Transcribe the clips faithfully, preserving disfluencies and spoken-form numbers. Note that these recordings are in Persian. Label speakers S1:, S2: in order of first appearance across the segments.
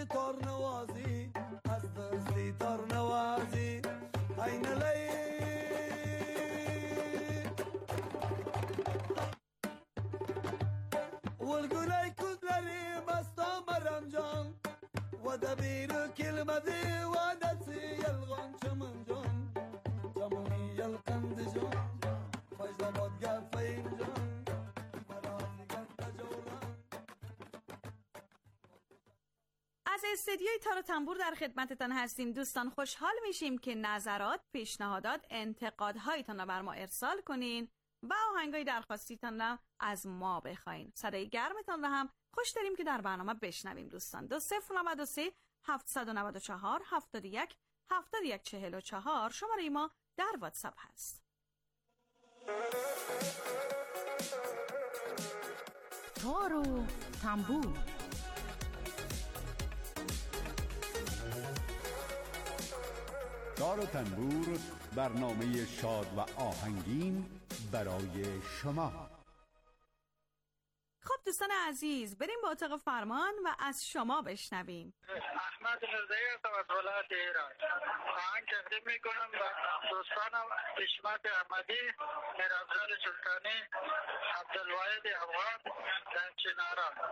S1: تار نوازی از دستی تار نوازی این لی والگلای کدلری بستا مرنجان و دبیر کلمه دی و دسی یلغان چمن جان چمنی یلقند جان فجلباد گفین جان مرازی گفت جوران.
S2: از استدیوی تار و تنبور در خدمتتان هستیم دوستان. خوشحال میشیم که نظرات، پیشنهادات، انتقادهایتان را بر ما ارسال کنین و آهنگای درخواستیتان را از ما بخواین. صدای گرمتان را هم خوش داریم که در برنامه بشنویم دوستان. دو صفر نود و سه هفتصد و نود و چهار هفتاد و یک هفتاد و یک چهل و چهار شماره ما در واتساپ هست.
S3: تار و تنبور.
S4: تار و تنبور، برنامه شاد و آهنگین برای شما.
S2: خب دوستان عزیز، بریم با اتاق فرمان و از شما بشنویم.
S5: احمد رضایی هستم از ولایت ایران. آهنگ تقدیم میکنم به دوستانم حشمت احمدی، میرافزاد سلطانی، عبدالواحد افغان در چناران.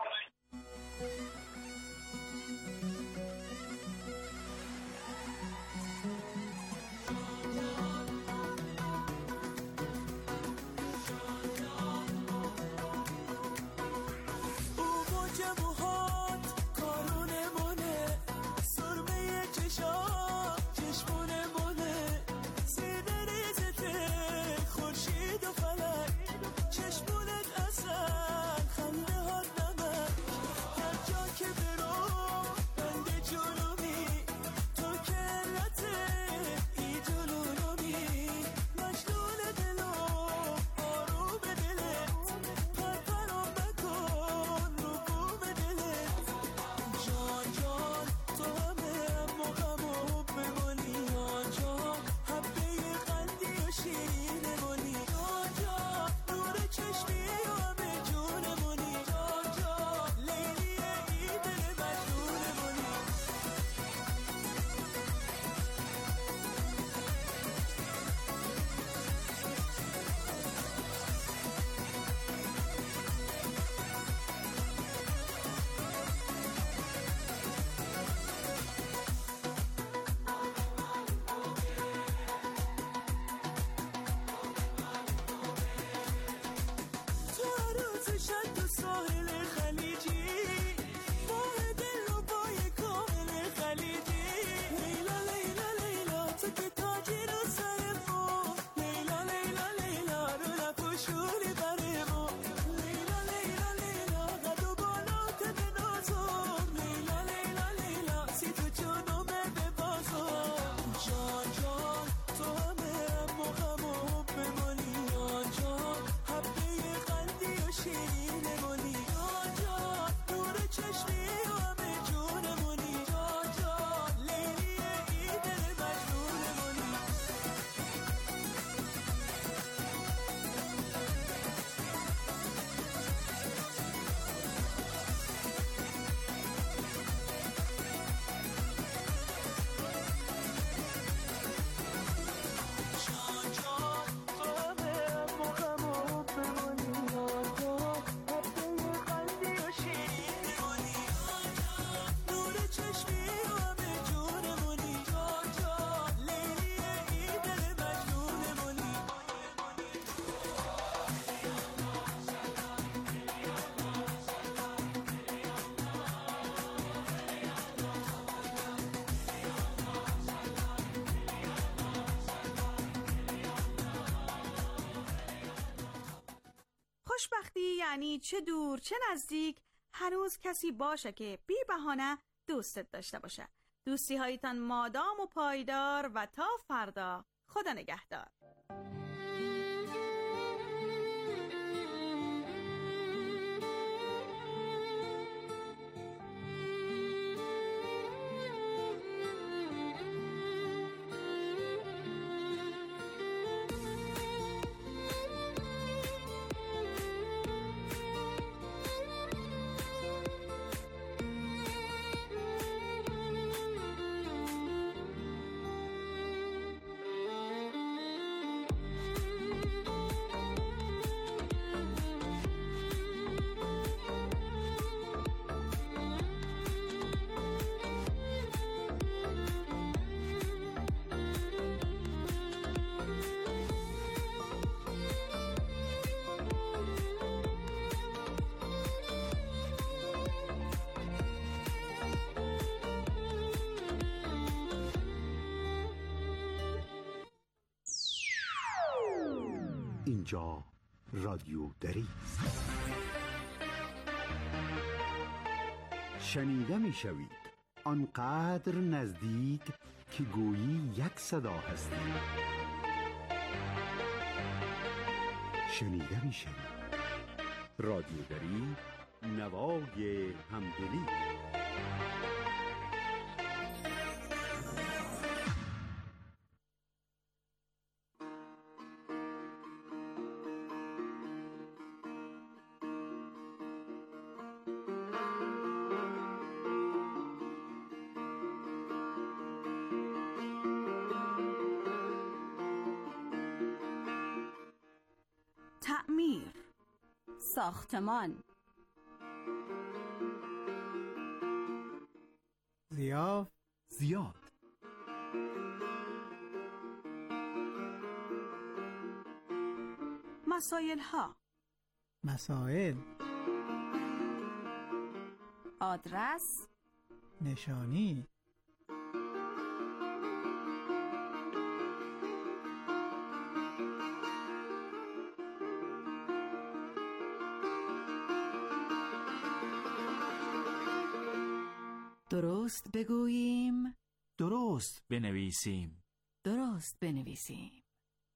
S2: یعنی چه دور چه نزدیک هنوز کسی باشه که بی بهانه دوستت داشته باشه. دوستی هایتان مادام و پایدار و تا فردا. خدا نگهدار.
S4: اینجا رادیو دری است. شنیده می شوید آنقدر نزدیک که گویی یک صدا هستید. شنیده می شوید رادیو دری، نوای همدلی.
S2: تعمیر، ساختمان،
S6: ضیاف،
S4: زیاد،
S2: مسائل ها،
S6: مسائل،
S2: آدرس،
S6: نشانی،
S3: درست بگوییم،
S7: درست بنویسیم.
S3: درست بنویسیم.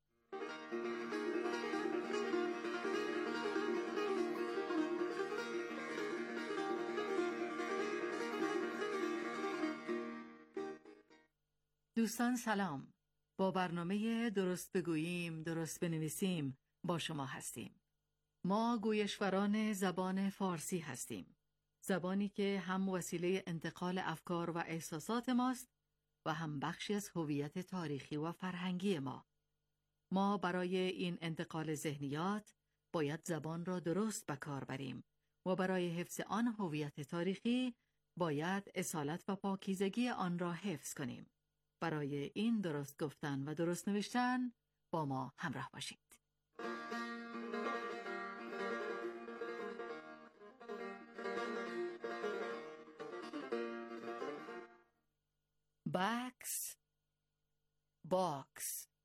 S3: دوستان سلام. با برنامه درست بگوییم، درست بنویسیم با شما هستیم. ما گویشوران زبان فارسی هستیم. زبانی که هم وسیله انتقال افکار و احساسات ماست و هم بخشی از هویت تاریخی و فرهنگی ما. ما برای این انتقال ذهنیات باید زبان را درست به کار بریم و برای حفظ آن هویت تاریخی باید اصالت و پاکیزگی آن را حفظ کنیم. برای این درست گفتن و درست نوشتن با ما همراه باشید. باکس، باکس.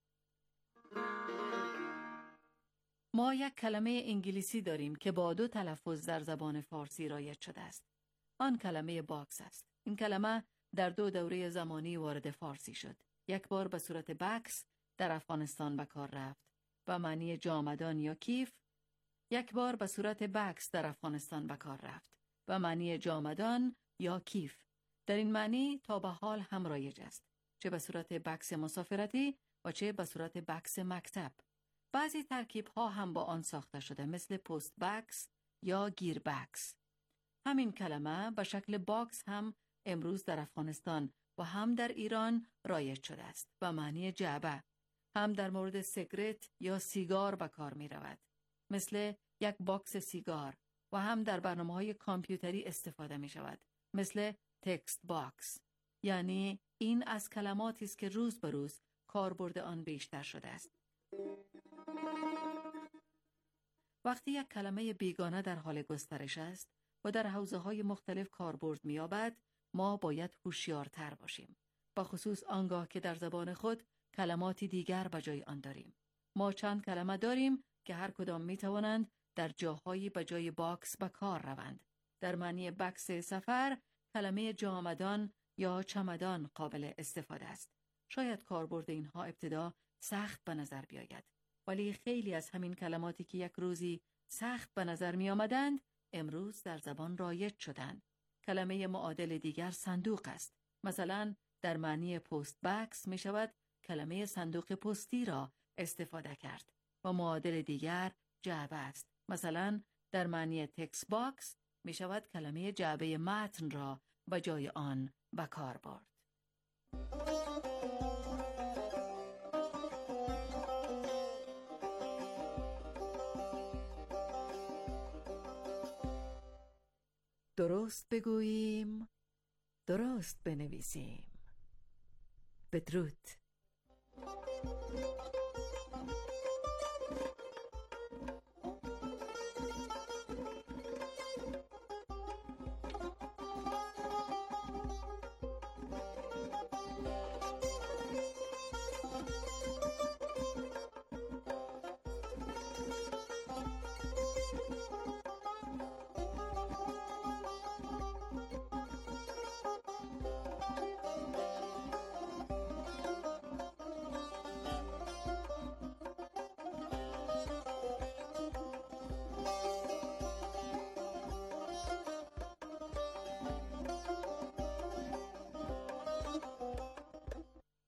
S3: ما یک کلمه انگلیسی داریم که با دو تلفظ در زبان فارسی رایج شده است. آن کلمه باکس است. این کلمه در دو دوره زمانی وارد فارسی شد. یک بار به صورت بکس در افغانستان به کار رفت و معنی جامدان یا کیف. یک بار به صورت بکس در افغانستان به کار رفت و معنی جامدان یا کیف. در این معنی تا به حال هم رایج است، چه به صورت بکس مسافرتی و چه به صورت بکس مکتب. بعضی ترکیب ها هم با آن ساخته شده، مثل پست بکس یا گیر بکس. همین کلمه به شکل باکس هم امروز در افغانستان و هم در ایران رایج شده است و معنی جعبه. هم در مورد سیگرت یا سیگار به کار می رود، مثل یک باکس سیگار، و هم در برنامه‌های کامپیوتری استفاده می شود، مثل تکست باکس. یعنی این از کلماتی است که روز به روز کاربرد آن بیشتر شده است. وقتی یک کلمه بیگانه در حال گسترش است و در حوزه‌های مختلف کاربرد می‌یابد، ما باید هوشیارتر باشیم، با خصوص آنگاه که در زبان خود کلماتی دیگر به جای آن داریم. ما چند کلمه داریم که هر کدام می‌توانند در جاهایی به جای باکس به کار روند. در معنی بکس سفر، کلمه جامدان یا چمدان قابل استفاده است. شاید کاربرد اینها ابتدا سخت به نظر بیاید، ولی خیلی از همین کلماتی که یک روزی سخت به نظر می آمدند امروز در زبان رایج شدند. کلمه معادل دیگر صندوق است. مثلا در معنی پست بکس می شود کلمه صندوق پستی را استفاده کرد و معادل دیگر جعبه است. مثلا در معنی تکست باکس می شود کلمه جعبه متن را به جای آن به کار برد. درست بگوییم، درست بنویسیم. بدرود.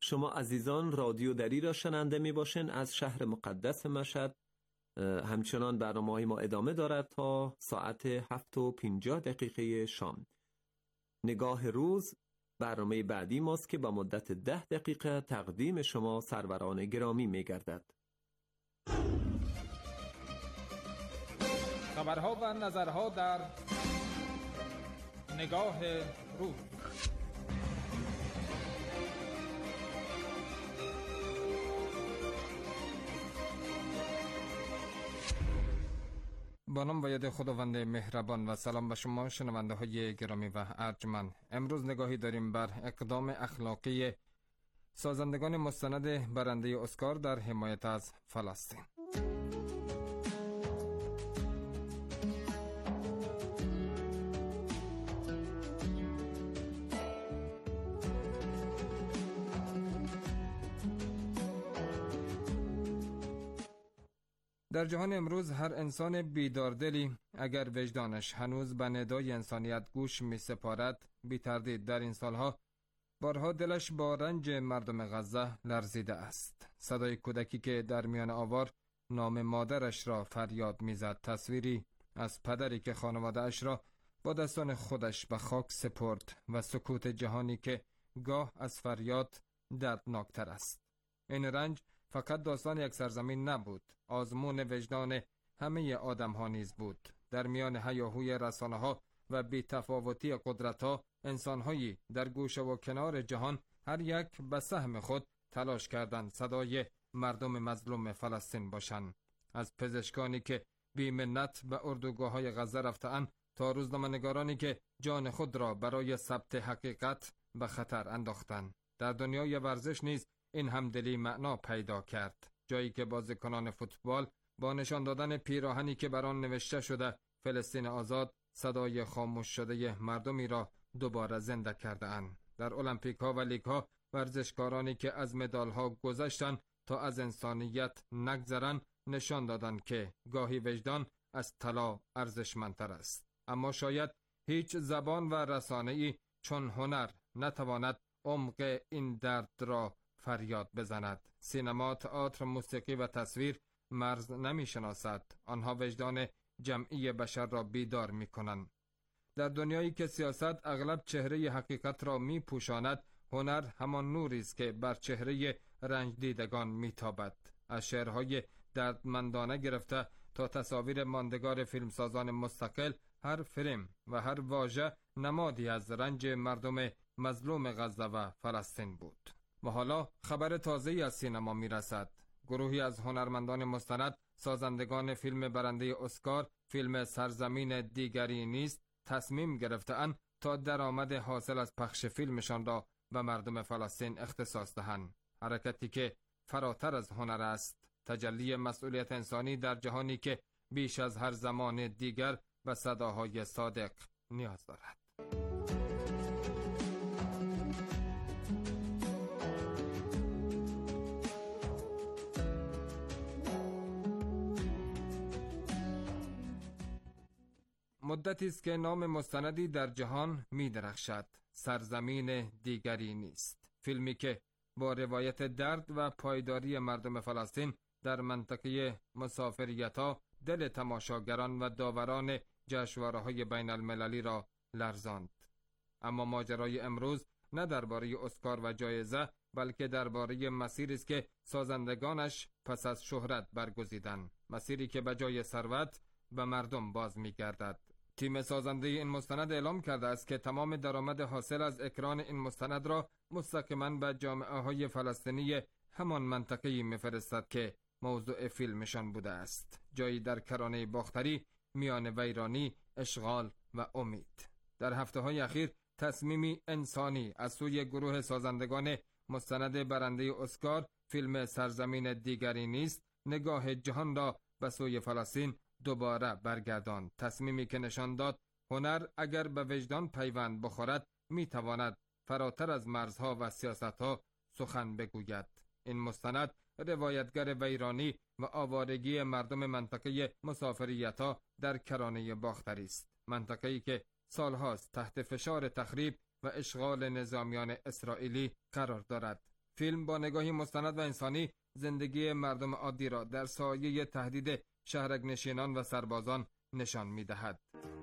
S8: شما عزیزان رادیو دری را شنونده می باشین از شهر مقدس مشهد. همچنان برنامه‌های ما ادامه دارد تا ساعت هفت و پنجاه دقیقه شام. نگاه روز برنامه بعدی ماست که با مدت ده دقیقه تقدیم شما سروران گرامی می گردد.
S9: خبرها و نظرها در نگاه روز. با نام و ید خداوند مهربان و سلام به شما شنونده های گرامی و ارجمند. امروز نگاهی داریم بر اقدام اخلاقی سازندگان مستند برنده اسکار در حمایت از فلسطین. در جهان امروز هر انسان بیداردلی اگر وجدانش هنوز به ندای انسانیت گوش می سپارد، بی تردید در این سالها بارها دلش با رنج مردم غزه لرزیده است. صدای کودکی که در میان آوار نام مادرش را فریاد میزد، تصویری از پدری که خانواده اش را با دستان خودش به خاک سپرد و سکوت جهانی که گاه از فریاد دردناکتر است. این رنج فقط داستان یک سرزمین نبود، آزمون وجدان همه آدم ها نیز بود. در میان هیاهوی رسانه ها و بی‌تفاوتی قدرت ها، انسان هایی در گوشه و کنار جهان هر یک به سهم خود تلاش کردند صدای مردم مظلوم فلسطین باشند. از پزشکانی که بی منت به اردوگاه های غزه رفتند تا روزنامه‌نگارانی که جان خود را برای ثبت حقیقت به خطر انداختند. در دنیای ورزش نیز این همدلی معنا پیدا کرد، جایی که بازیکنان فوتبال با نشان دادن پیراهنی که بر آن نوشته شده فلسطین آزاد، صدای خاموش شده مردمی را دوباره زنده کرده اند. در المپیک ها و لیگ ها ورزشکارانی که از مدال ها گذشتند تا از انسانیت نگذرند نشان دادند که گاهی وجدان از طلا ارزشمندتر است. اما شاید هیچ زبان و رسانه‌ای چون هنر نتواند عمق این درد را فریاد بزند. سینما، تئاتر، موسیقی و تصویر مرز نمی شناسد. آنها وجدان جمعی بشر را بیدار می کنند. در دنیایی که سیاست اغلب چهره حقیقت را می پوشاند، هنر همان نوری است که بر چهره رنج دیدگان می تابد. از شعرهای دردمندانه گرفته تا تصاویر ماندگار فیلمسازان مستقل، هر فریم و هر واژه نمادی از رنج مردم مظلوم غزه و فلسطین بود. و حالا خبر تازه‌ای از سینما میرسد. گروهی از هنرمندان مستند، سازندگان فیلم برنده اسکار، فیلم سرزمین دیگری نیست، تصمیم گرفته‌اند تا درآمد حاصل از پخش فیلمشان را به مردم فلسطین اختصاص دهند. حرکتی که فراتر از هنر است، تجلی مسئولیت انسانی در جهانی که بیش از هر زمان دیگر به صداهای صادق نیاز دارد. مدتی است که نام مستندی در جهان می درخشد، سرزمین دیگری نیست. فیلمی که با روایت درد و پایداری مردم فلسطین در منطقه مسافریتا دل تماشاگران و داوران جشنواره‌های بین المللی را لرزاند. اما ماجرای امروز نه درباره اسکار و جایزه، بلکه درباره مسیری است که سازندگانش پس از شهرت برگزیدند، مسیری که به جای ثروت به مردم باز می‌گردد. تیم سازنده این مستند اعلام کرده است که تمام درآمد حاصل از اکران این مستند را مستقیما به جامعه‌های فلسطینی همان منطقه‌ای می‌فرستد که موضوع فیلمشان بوده است، جایی در کرانه باختری میان ویرانی، اشغال و امید. در هفته‌های اخیر تصمیمی انسانی از سوی گروه سازندگان مستند برنده اسکار، فیلم سرزمین دیگری نیست، نگاه جهان را به سوی فلسطین دوباره برگرداند. تصمیمی که نشان داد هنر اگر به وجدان پیوند بخورد میتواند فراتر از مرزها و سیاستها سخن بگوید. این مستند روایتگر ویرانی و آوارگی مردم منطقه مسافریتا در کرانه باختری است، منطقه‌ای که سالهاست تحت فشار تخریب و اشغال نظامیان اسرائیلی قرار دارد. فیلم با نگاهی مستند و انسانی زندگی مردم عادی را در سایه تهدید شهرک‌نشینان و سربازان نشان می‌دهد.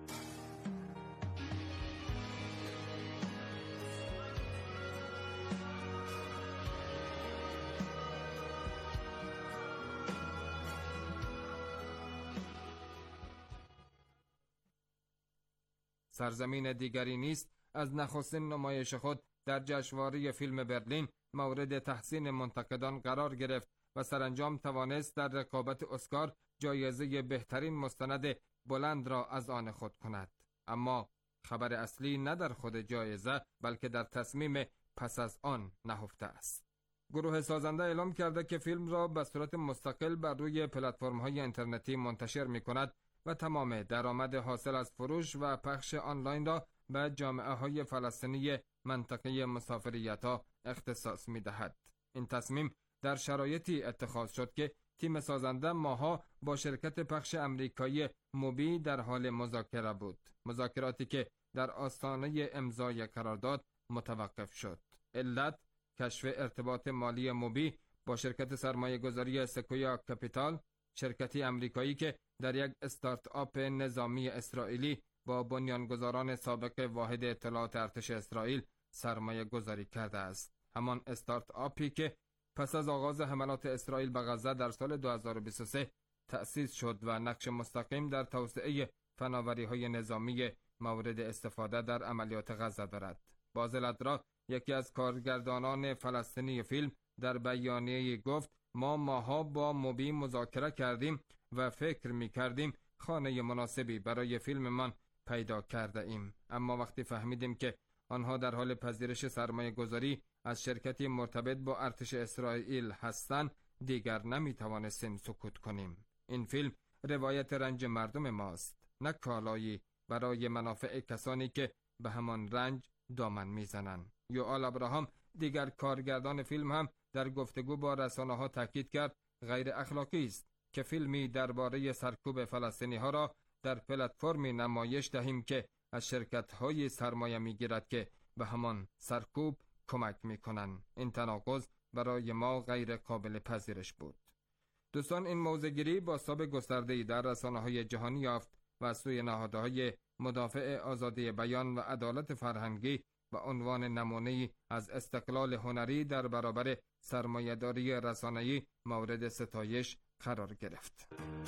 S9: سرزمین دیگری نیست از نخستین نمایش خود در جشنواره فیلم برلین مورد تحسین منتقدان قرار گرفت و سرانجام توانست در رقابت اسکار جایزه بهترین مستند بلند را از آن خود کند. اما خبر اصلی نه در خود جایزه بلکه در تصمیم پس از آن نهفته است. گروه سازنده اعلام کرده که فیلم را به صورت مستقل بر روی پلتفرم‌های اینترنتی منتشر می‌کند و تمام درآمد حاصل از فروش و پخش آنلاین را به جامعه‌های فلسطینی منطقه مسافریتا اختصاص می‌دهد. این تصمیم در شرایطی اتخاذ شد که تیم سازنده ماها با شرکت پخش امریکایی موبی در حال مذاکره بود. مذاکراتی که در آستانه امضای قرارداد متوقف شد. علت کشف ارتباط مالی موبی با شرکت سرمایه‌گذاری سکویا کپیتال، شرکتی امریکایی که در یک استارت آپ نظامی اسرائیلی با بنیانگذاران سابق واحد اطلاعات ارتش اسرائیل سرمایه گذاری کرده است. همان استارت آپی که پس از آغاز حملات اسرائیل به غزه در سال دو هزار و بیست و سه تأسیس شد و نقش مستقیم در توسعه فناوری‌های نظامی مورد استفاده در عملیات غزه دارد. بازل ادرا، یکی از کارگردانان فلسطینی فیلم، در بیانیه‌ای گفت: ما ماها با موبی مذاکره کردیم و فکر می کردیم خانه مناسبی برای فیلممان پیدا کرده ایم، اما وقتی فهمیدیم که آنها در حال پذیرش سرمایه گذاری از شرکتی مرتبط با ارتش اسرائیل هستند دیگر نمی توانستیم سکوت کنیم. این فیلم روایت رنج مردم ماست، نه کالایی برای منافع کسانی که به همان رنج دامن میزنند. یوآل ابراهام، دیگر کارگردان فیلم، هم در گفتگو با رسانه‌ها تاکید کرد غیر اخلاقی است که فیلمی درباره سرکوب فلسطینی ها را در پلتفرمی نمایش دهیم که از شرکت‌های سرمایه می‌گیرد که به همان سرکوب کمک می‌کنند. این تناقض برای ما غیر قابل پذیرش بود. دوستان، این موضع‌گیری بازتاب گسترده‌ای در رسانه‌های جهانی یافت و از سوی نهادهای مدافع آزادی بیان و عدالت فرهنگی به عنوان نمونه‌ای از استقلال هنری در برابر سرمایه‌داری رسانه‌ای مورد ستایش قرار گرفت.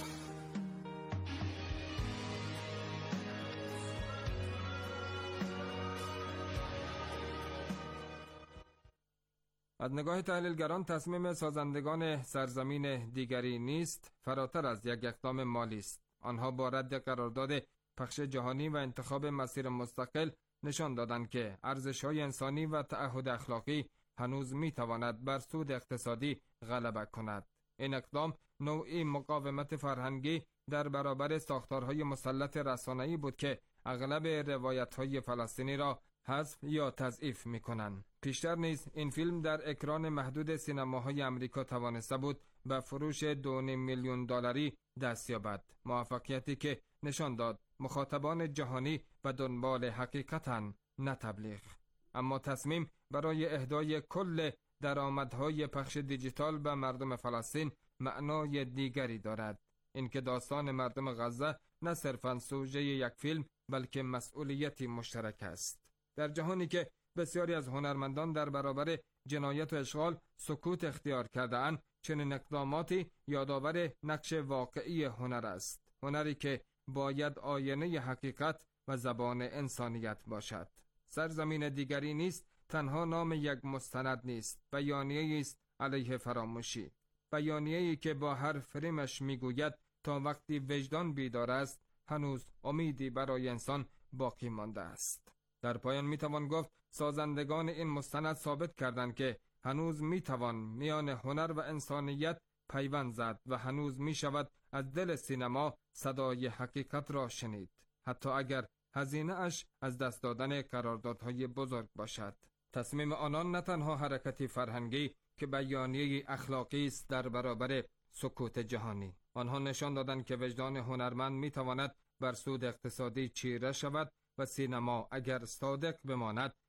S9: از نگاه تحلیلگران تصمیم سازندگان سرزمین دیگری نیست فراتر از یک اقدام مالی است. آنها با رد قرارداد پخش جهانی و انتخاب مسیر مستقل نشان دادند که ارزش‌های انسانی و تعهد اخلاقی هنوز می‌تواند بر سود اقتصادی غلبه کند. این اقدام نوعی مقاومت فرهنگی در برابر ساختارهای مسلط رسانه‌ای بود که اغلب روایت‌های فلسطینی را حذف یا تضعیف می‌کنند. پیشتر نیز این فیلم در اکران محدود سینماهای امریکا توانسته بود به فروش دو و نیم میلیون دلاری دست یابد، موفقیتی که نشان داد مخاطبان جهانی به دنبال حقیقتاً نه تبلیغ. اما تصمیم برای اهدای کل درآمدهای پخش دیجیتال به مردم فلسطین معنای دیگری دارد. اینکه داستان مردم غزه نه صرفاً سوژه یک فیلم بلکه مسئولیتی مشترک است. در جهانی که بسیاری از هنرمندان در برابر جنایت و اشغال سکوت اختیار کرده‌اند، چنین اقداماتی یادآور نقش واقعی هنر است. هنری که باید آینه حقیقت و زبان انسانیت باشد. سرزمین دیگری نیست تنها نام یک مستند نیست، بیانیه‌ای است علیه فراموشی. بیانیه‌ای که با هر فریمش میگوید تا وقتی وجدان بیدار است هنوز امیدی برای انسان باقی مانده است. در پایان میتوان گفت سازندگان این مستند ثابت کردند که هنوز میتوان میان هنر و انسانیت پیوند زد و هنوز میشود از دل سینما صدای حقیقت را شنید، حتی اگر هزینه اش از دست دادن قراردادهای بزرگ باشد. تصمیم آنان نه تنها حرکتی فرهنگی که بیانیه اخلاقی است در برابر سکوت جهانی. آنها نشان دادند که وجدان هنرمند میتواند بر سود اقتصادی چیره شود و سینما اگر صادق بماند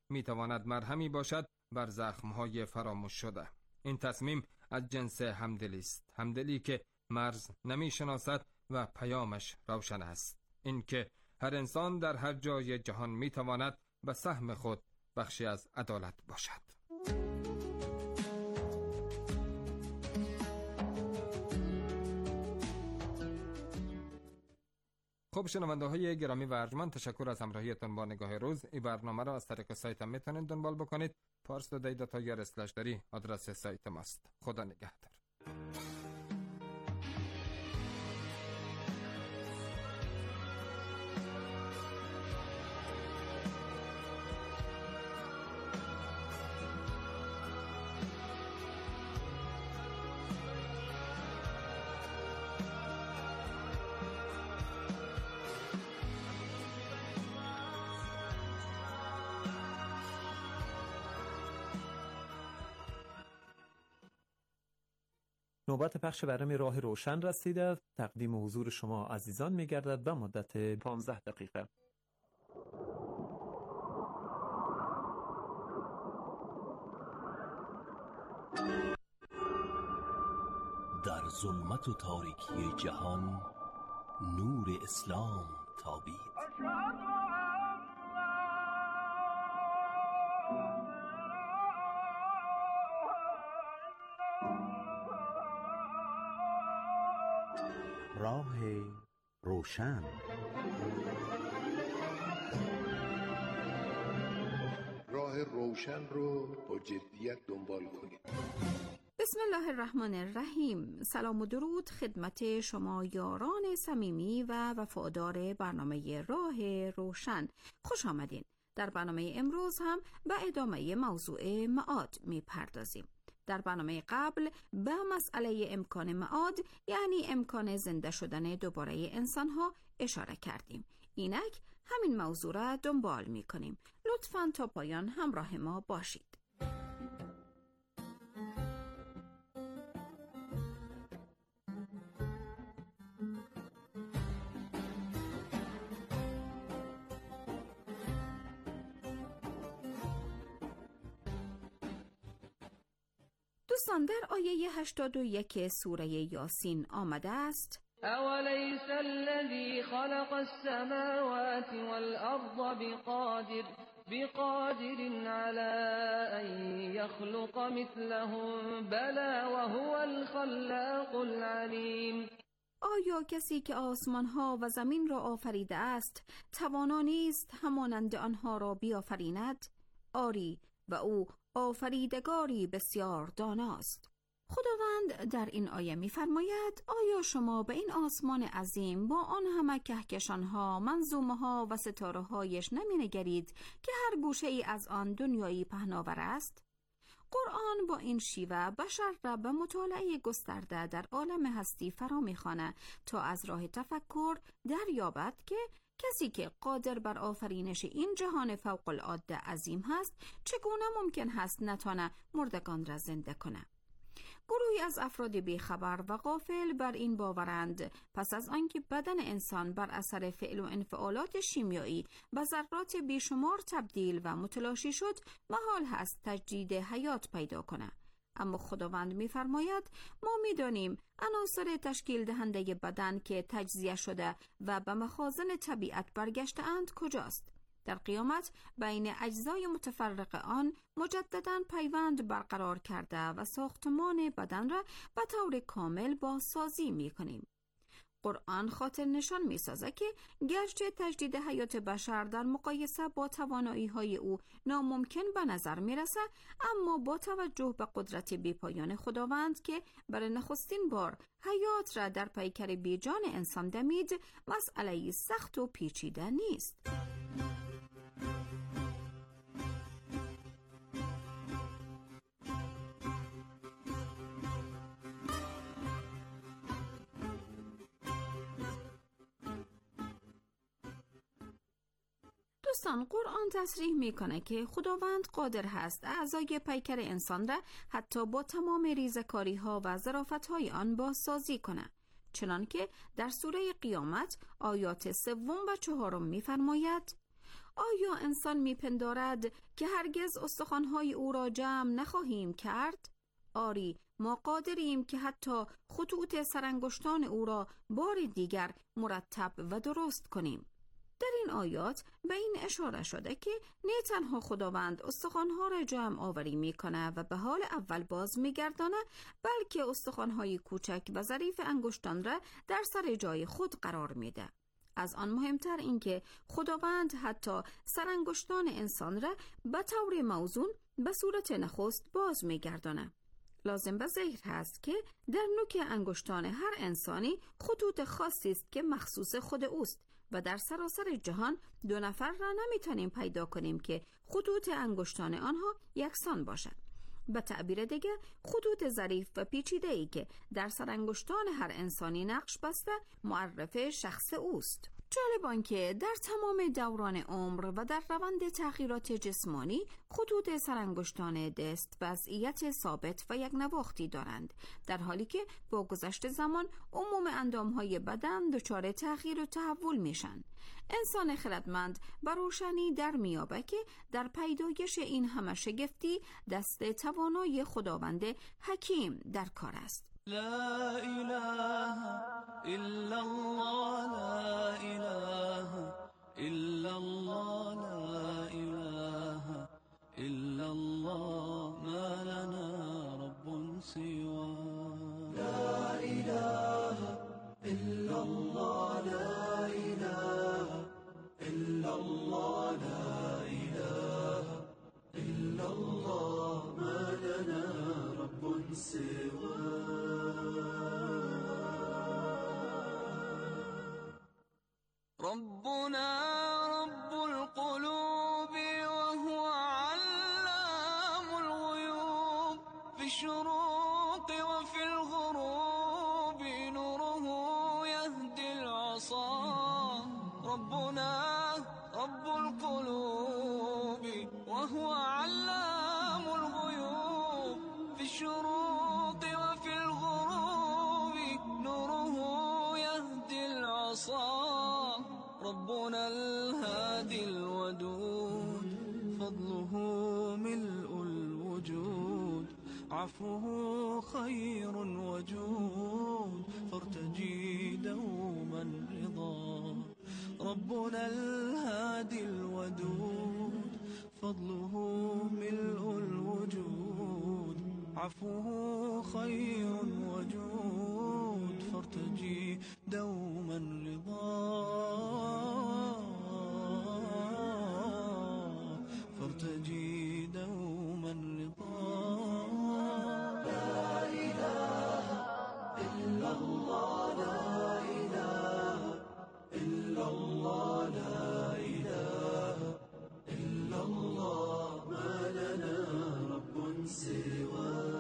S9: میتواند مرهمی باشد بر زخمهای فراموش شده. این تصمیم از جنس همدلی است، همدلی که مرز نمیشناسد و پیامش روشن است، اینکه هر انسان در هر جای جهان میتواند به سهم خود بخشی از عدالت باشد. خب شنونده های گرامی و ارجمند، تشکر از همراهیتان با نگاه روز. این برنامه را از طریق سایتم میتونید دنبال بکنید. پارس دودی دات آی آر اسلش دری آدرس سایت ماست. خدا نگهدار.
S8: نوبت پخش برنامه راه روشن رسیده. تقدیم حضور شما عزیزان می‌گردد به مدت پانزده دقیقه.
S10: در ظلمت و تاریکی جهان نور اسلام تابید.
S4: راه روشن.
S11: راه روشن رو با جدیت دنبال کنید.
S2: بسم الله الرحمن الرحیم. سلام و درود خدمت شما یاران صمیمی و وفادار برنامه راه روشن. خوش آمدین. در برنامه امروز هم به ادامه موضوع معاد می پردازیم. در برنامه قبل به مسئله امکان معاد، یعنی امکان زنده شدن دوباره انسان‌ها اشاره کردیم. اینک همین موضوع را دنبال می کنیم. لطفاً تا پایان همراه ما باشید. دوستان، در آیه هشتاد و یک سوره یاسین آمده است:
S12: اولیس الذی خلق السماوات والارض بقادر بقادر على ان يخلق مثلهم بلى وهو الخلاق العلیم.
S2: آیا کسی که آسمان ها و زمین را آفریده است توانا نیست همانند آنها را بیافریند؟ آری، و او آفریدگاری بسیار داناست. خداوند در این آیه می‌فرماید آیا شما به این آسمان عظیم با آن همه کهکشان‌ها، منظومه‌ها و ستاره‌هایش نمی‌نگرید که هر گوشه‌ای از آن دنیایی پهناور است؟ قرآن با این شیوه بشر را به مطالعه گسترده در عالم هستی فرا می‌خواند تا از راه تفکر دریابد که کسی که قادر بر آفرینش این جهان فوق العاده عظیم هست چگونه ممکن هست نتانه مردگان را زنده کنه؟ گروهی از افراد بیخبر و غافل بر این باورند پس از آنکه بدن انسان بر اثر فعل و انفعالات شیمیایی به ذرات بیشمار تبدیل و متلاشی شد محال هست تجدید حیات پیدا کنه. اما خداوند می‌فرماید ما می‌دانیم عناصر تشکیل دهنده بدن که تجزیه شده و به مخازن طبیعت برگشته‌اند کجاست. در قیامت بین اجزای متفرق آن مجدداً پیوند برقرار کرده و ساختمان بدن را به طور کامل بازسازی می‌کنیم. قرآن خاطر نشان می سازه که گرچه تجدید حیات بشر در مقایسه با توانایی های او ناممکن به نظر می رسه، اما با توجه به قدرت بیپایان خداوند که برای نخستین بار حیات را در پیکر بیجان انسان دمید، مسئله سخت و پیچیده نیست. دوستان، قرآن تصریح میکنه که خداوند قادر هست اعضای پیکر انسان را حتی با تمام ریزکاری ها و ظرافت های آن بازسازی کنه، چنانکه در سوره قیامت آیات سوم و چهارم میفرماید
S13: آیا انسان میپندارد که هرگز استخوان‌های او را جمع نخواهیم کرد؟ آری، ما قادریم که حتی خطوط سرانگشتان او را بار دیگر مرتب و درست کنیم. در این آیات به این اشاره شده که نه تنها خداوند استخوان‌ها را جمع آوری میکنه و به حال اول باز میگردانه، بلکه استخوان‌های کوچک و ظریف انگشتان را در سر جای خود قرار میده. از آن مهمتر این که خداوند حتی سرانگشتان انسان را به طور موزون به صورت نخست باز میگردانه. لازم به ذکر هست که در نوک انگشتان هر انسانی خطوط خاصی است که مخصوص خود اوست و در سراسر جهان دو نفر را نمیتونیم پیدا کنیم که خطوط انگشتان آنها یکسان باشد. به تعبیر دیگه خطوط ظریف و پیچیده‌ای که در سرانگشتان هر انسانی نقش بسته معرف شخص اوست. جالب آنکه در تمام دوران عمر و در روند تغییرات جسمانی خطوط سرانگشتان دست وضعیت ثابت و یک نواختی دارند، در حالی که با گذشت زمان عموم اندامهای بدن دچار تغییر و تحول میشن. انسان خردمند به روشنی در میابه که در پیدایش این همه شگفتی دست توانای خداوند حکیم در کار است.
S1: لا إله إلا الله لا إله إلا الله لا إله إلا الله ما لنا رب سوى لا إله إلا الله لا إله إلا الله لا إله إلا الله ما لنا رب سوى ربنا رب القلوب وهو علام الغيوب في الشروق وفي الغروب نوره يهدي العصا ربنا رب القلوب وهو علام الغيوب في الشروق وفي الغروب نوره يهدي العصا ربنا الهادي الودود فضله ملء الوجود عفوه خير وجود فارتجي دوما رضا ربنا الهادي الودود فضله ملء الوجود عفوه خير وجود فارتجي دوما رضا فارتجي دوما رضا لا إله إلا الله لا إله إلا الله لا إله إلا الله ما لنا رب سوى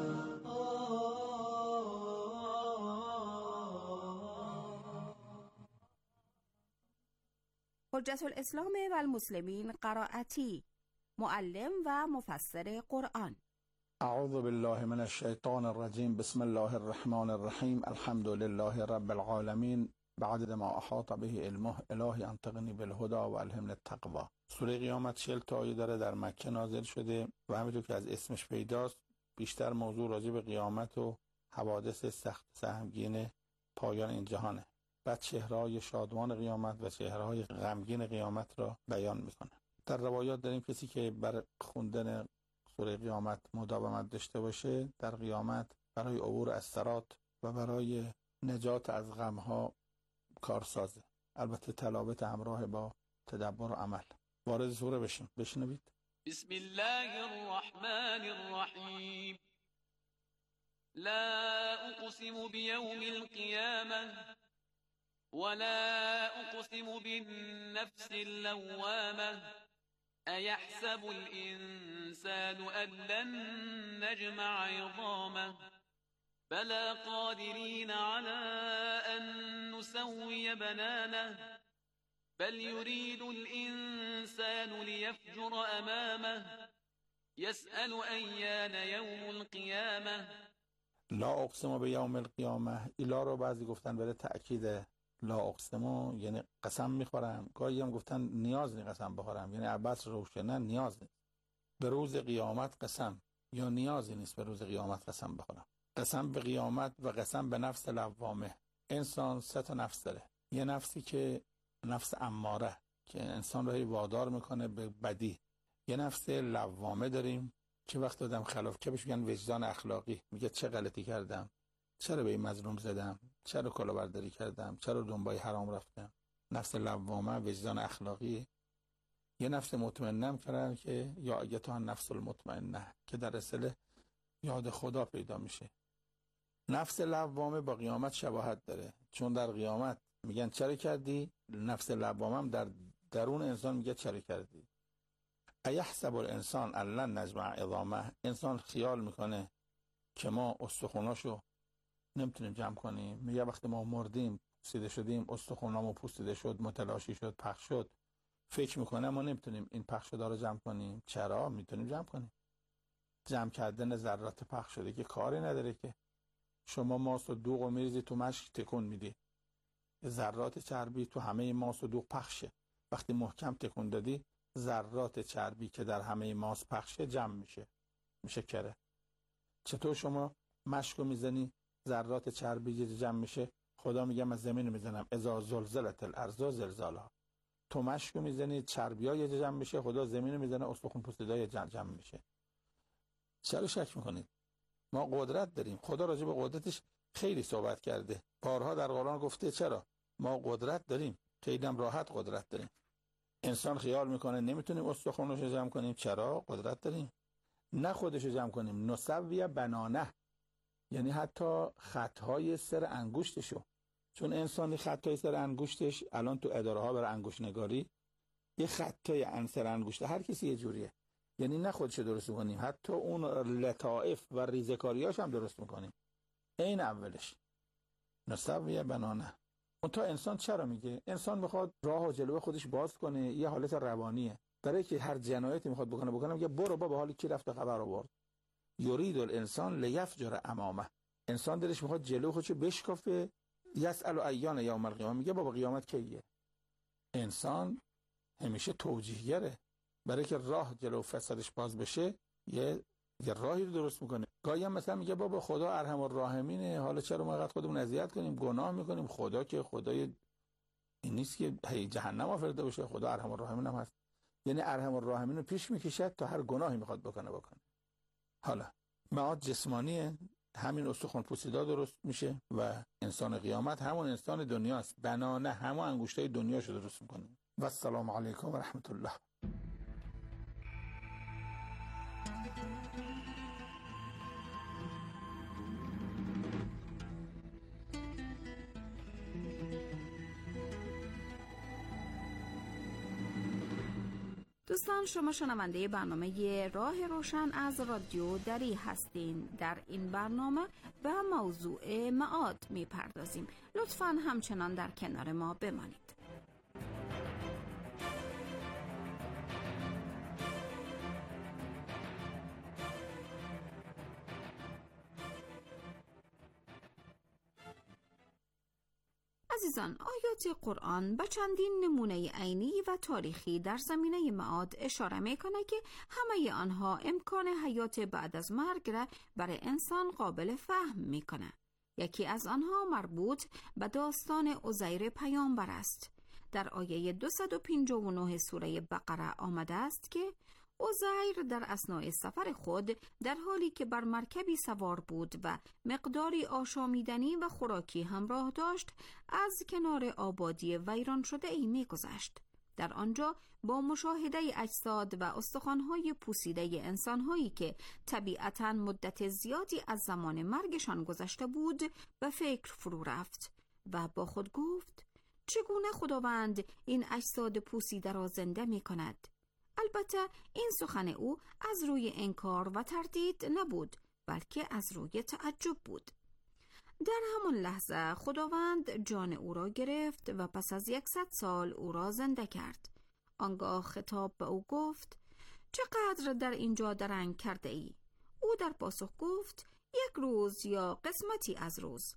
S13: حجت الاسلام و المسلمین قرائتی، معلم و مفسر قرآن.
S14: اعوذ بالله من الشیطان الرجیم. بسم الله الرحمن الرحیم. الحمد لله رب العالمین بعد ما احاط به علمه الهی انطقنی بالهدى و الهمنی التقوی. سوره قیامت چهل تا آیه داره، در مکه نازل شده و همونطور که از اسمش پیداست بیشتر موضوع راجع به قیامت و حوادث سخت سهمگین پایان این جهانه. بعد چهره‌های شادمان قیامت و چهره‌های غمگین قیامت را بیان میکنه. در روایات داریم کسی که بر خوندن سوره قیامت مداومت داشته باشه در قیامت برای عبور از صراط و برای نجات از غمها کارسازه. البته تلاوت همراه با تدبر و عمل. وارد سوره بشیم. بشنوید.
S15: بسم الله الرحمن الرحیم. لا اقسم بیوم القیامه ولا اقسم بالنفس اللوامه أيحسب الإنسان أن لن نجمع عظامه بلى قادرين على أن نسوي بنانه بل يريد الإنسان ليفجر أمامه يسأل أيان يوم القيامة.
S14: لا اقسم به یوم القیامه، ایلا رو بعضی گفتن برای تأکید لا اقسمو یعنی قسم میخورم، گاهی هم گفتن نیاز نیست قسم بخورم، یعنی عباس روشنه نیاز نیست. به روز قیامت قسم، یا نیازی نیست به روز قیامت قسم بخورم. قسم به قیامت و قسم به نفس لوامه. انسان سه تا نفس داره. یه نفسی که نفس اماره که انسان رو وادار میکنه به بدی. یه نفس لوامه داریم که وقت آدم خلاف که بهش میگن وجدان اخلاقی، میگه چه غلطی کردم، چرا به این مظلوم زدم، چرا کلاهبرداری کردم، چرا دنبال حرام رفتم. نفس لوامه وجدان اخلاقی. یه نفس مطمئنم کردن که یا ایتها نفس المطمئنه که در اصل یاد خدا پیدا میشه. نفس لوامه با قیامت شباهت داره، چون در قیامت میگن چرا کردی، نفس لوامه هم در درون انسان میگه چرا کردی. ایحسب الانسان ان لن نجمع عظامه، انسان خیال میکنه که ما استخوناشو نمیتونیم جمع کنیم. میگه وقتی ما مردیم پوسیده شدیم، استخونامو پوسیده شد، متلاشی شد، پخش شد، فکر میکنه ما نمیتونیم این پخش شده رو جمع کنیم. چرا میتونیم جمع کنیم؟ جمع کردن ذرات پخش شده که کاری نداره که. شما ماست و دوغ رو میریزی تو مشک تکون میدی، ذرات چربی تو همه ماست و دوغ پخشه. وقتی محکم تکون دادی، ذرات چربی که در همه ماست پخشه جمع میشه، میشه کره. چطور شما مشک رو میزنی ذرات چربی جمع میشه؟ خدا میگه من زمین میزنم اذا زلزلت الارض زلزالها. تو مشک رو میزنی چربیای جمع میشه، خدا زمین میزنه استخون پوسیده‌های جمع میشه. چرا شک میکنید؟ ما قدرت داریم. خدا راجع به قدرتش خیلی صحبت کرده، بارها در قرآن گفته چرا ما قدرت داریم، خیلی هم راحت قدرت داریم. انسان خیال میکنه نمیتونیم استخونش رو جمع کنیم، چرا قدرت داریم. نه خودش رو جمع کنیم، نسوی بنانه، یعنی حتی خطهای سر انگشتشو، چون انسانی خطای سر انگشتش الان تو اداره ها برای انگشت نگاری یه خطای سر انگشت هر کسی یه جوریه، یعنی نه خودش درست میکنیم، حتی اون لطائف و ریزکاریاش هم درست میکنیم. این اولش نسوی بنانه. اون تا انسان چرا میگه؟ انسان میخواد راه و جلوه خودش باز کنه، یه حالت روانیه، برای که هر جنایتی میخواد بکنه بکنه میگه برو بابا حالی کی رفت خبر آورد. یرید الانسان لیفجر امامه، انسان دلش میخواد جلو خودشو بشکافه. یسأل ایان یوم القیامه، میگه بابا قیامت کیه؟ انسان همیشه توجیهگره، برای که راه جلو فسادش باز بشه یه یه راهی رو درست میکنه. گاهی هم مثلا میگه بابا خدا ارحم الراحمینه، حالا چرا ما اینقدر خودمون اذیت کنیم، گناه میکنیم، خدا که خدای این نیست که هی جهنم آفریده باشه، خدا ارحم الراحمین هم هست، یعنی ارحم الراحمین رو پیش میکشد تا هر گناهی میخواد بکنه بکنه. حالا معاد جسمانیه، همین استخوان پوسیده درست میشه و انسان قیامت همون انسان دنیاست، بنانه همون انگشتای دنیاشو درست میکنه. و السلام علیکم و رحمت الله.
S13: دوستان، شما شنونده برنامه راه روشن از رادیو دری هستین. در این برنامه به موضوع معاد میپردازیم. لطفاً همچنان در کنار ما بمانید. عزیزان، آیات قرآن به چندین نمونه عینی و تاریخی در زمینه معاد اشاره میکنه که همه آنها امکان حیات بعد از مرگ را برای انسان قابل فهم میکنه. یکی از آنها مربوط به داستان عزیر پیامبر است. در آیه دویست و پنجاه و نه سوره بقره آمده است که عزیر در اثناء سفر خود در حالی که بر مرکبی سوار بود و مقداری آشامیدنی و خوراکی همراه داشت، از کنار آبادی ویران شده ای می گذشت. در آنجا با مشاهده اجساد و استخوان‌های پوسیده انسان‌هایی که طبیعتاً مدت زیادی از زمان مرگشان گذشته بود به فکر فرو رفت و با خود گفت چگونه خداوند این اجساد پوسیده را زنده می کند؟ البته این سخن او از روی انکار و تردید نبود، بلکه از روی تعجب بود. در همان لحظه خداوند جان او را گرفت و پس از یکصد سال او را زنده کرد. آنگاه خطاب به او گفت چقدر در اینجا درنگ کرده ای؟ او در پاسخ گفت یک روز یا قسمتی از روز.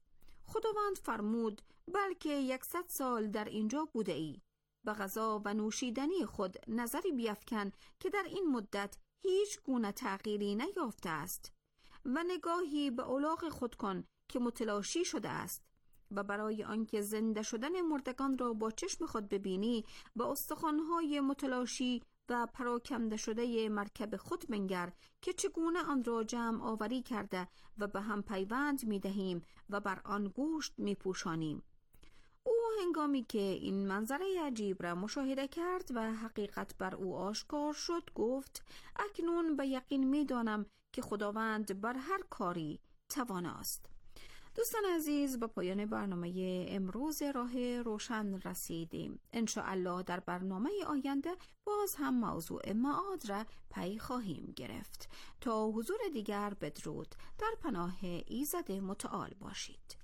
S13: خداوند فرمود بلکه یکصد سال در اینجا بوده ای. به غذا و نوشیدنی خود نظری بیفکن که در این مدت هیچ گونه تغییری نیافته است و نگاهی به الاغ خود کن که متلاشی شده است و برای آنکه زنده شدن مردگان را با چشم خود ببینی به استخوان‌های متلاشی و پراکنده شده مرکب خود بنگر که چگونه آن را جمع آوری کرده و به هم پیوند می دهیم و بر آن گوشت می پوشانیم. او هنگامی که این منظره عجیب را مشاهده کرد و حقیقت بر او آشکار شد گفت اکنون به یقین می دانم که خداوند بر هر کاری تواناست. دوستان عزیز، به پایان برنامه امروز راه روشن رسیدیم. انشاءالله در برنامه آینده باز هم موضوع معاد را پی خواهیم گرفت. تا حضور دیگر بدرود، در پناه ایزد متعال باشید.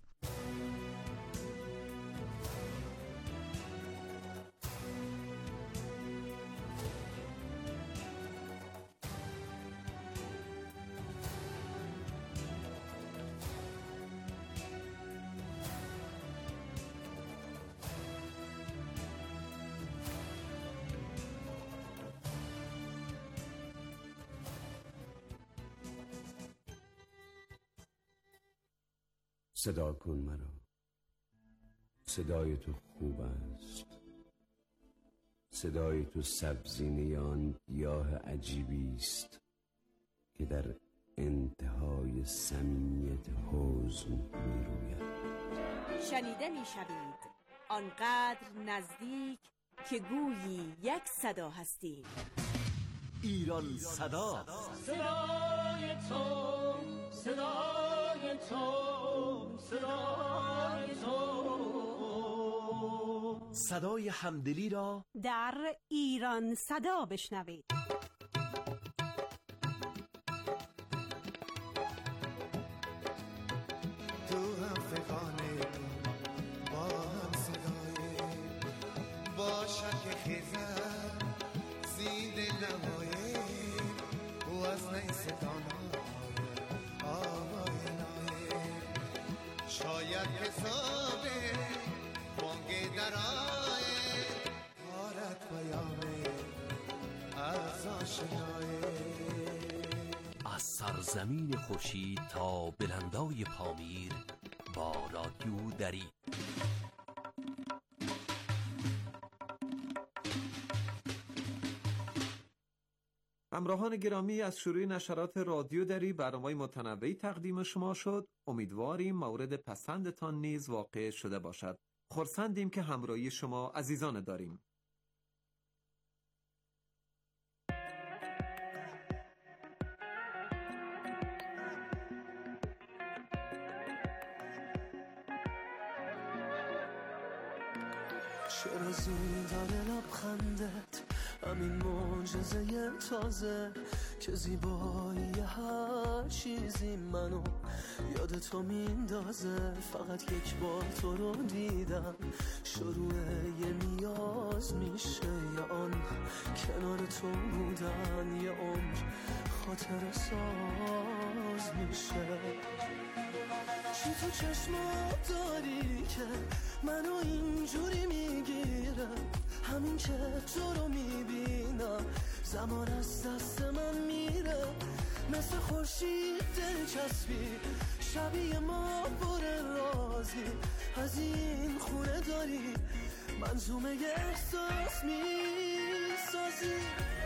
S16: صدا کن مرا، صدای تو خوب است، صدای تو سبزینه آن گیاه عجیبی است که در انتهای صمیمیت حزن می روید.
S17: شنیده می شوید آنقدر نزدیک که گویی یک صدا هستیم.
S10: ایران صدا،
S18: صدای تو، صدای تو، صدای تو،
S10: صدای همدلی را
S17: در ایران صدا بشنوید.
S1: تو هم فقانه با هم صدای با شک خیزن زید نمایه و از نیستان آوای نایه شاید حسابه بانگ درائه حالت بیامه از آشنایه
S10: از سرزمین خورشید تا بلندای پامیر با رادیو دری.
S8: همراهان گرامی، از شروع نشرات رادیو دری برنامه‌ی متنوعی تقدیم شما شد. امیدواریم مورد پسندتان نیز واقع شده باشد. خرسندیم که همراهی شما عزیزان داریم.
S18: چرا زیندن لبخندت همین معجزه تازه که زیبایی هر چیزی منو یاد تو میندازه. فقط یک بار تو رو دیدم شروع یه نیاز میشه، یا آن کنار تو بودن یه عمر خاطر ساز میشه. چی تو چشمات داری که منو اینجوری میگیره؟ همین که تو رو میبینم زمان از دست من میره. مثل خورشید دلچسبی شبیه ما بره رازی از این خونه داری منظومه احساس میسازی.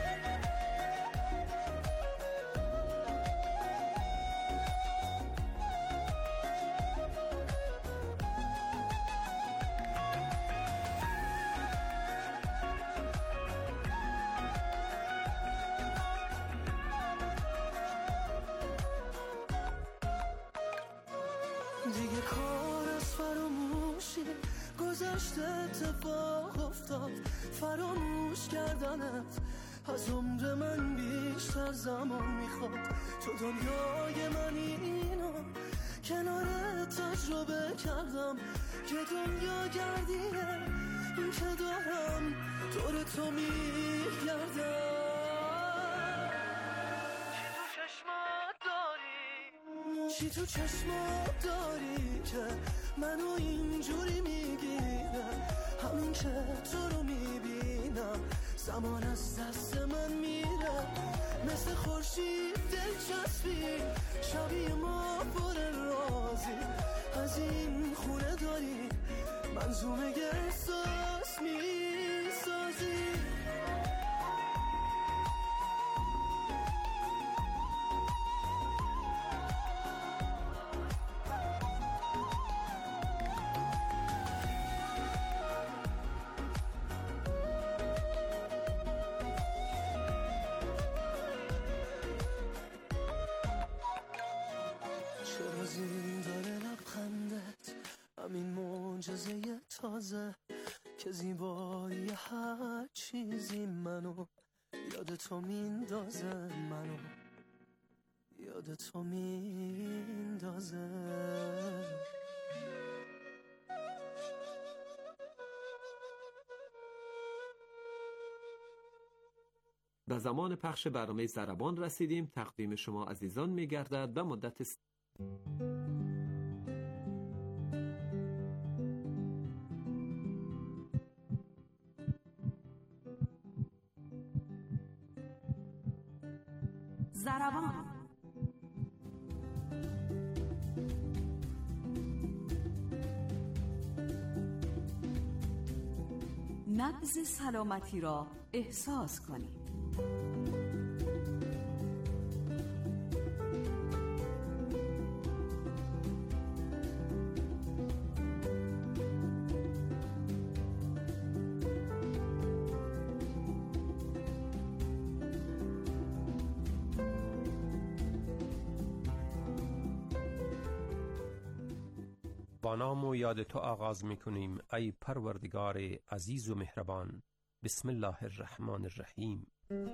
S18: دیگه کار از فراموشی گذشته اتفاق افتاد. فراموش کردنت از عمر من بیشتر زمان میخواد. تو دنیای منی اینو کنار تجربه کردم که دنیا گردیه این که دارم دور تو میگردم. چی تو چشمات داری؟ چی تو چشمات داری که منو اینجوری میگیره؟ همین که تو رو میبینم زمان از دست من میره، مثل خورشید دلچسبی شبیه ما پر رازی، از این خونه داری منظومه احساس میسازی. چرا زینداره لبخندت همین معجزه تازه که زیبایی هر چیزی منو یاد تو میندازه، منو یاد تو میندازه.
S8: به زمان پخش برنامه ضربان رسیدیم. تقدیم شما عزیزان می‌گردد به مدت س...
S2: ضربان. نبض سلامتی را احساس کنید.
S19: با نام و یاد تو آغاز می کنیم ای پروردگار عزیز و مهربان. بسم الله الرحمن الرحیم.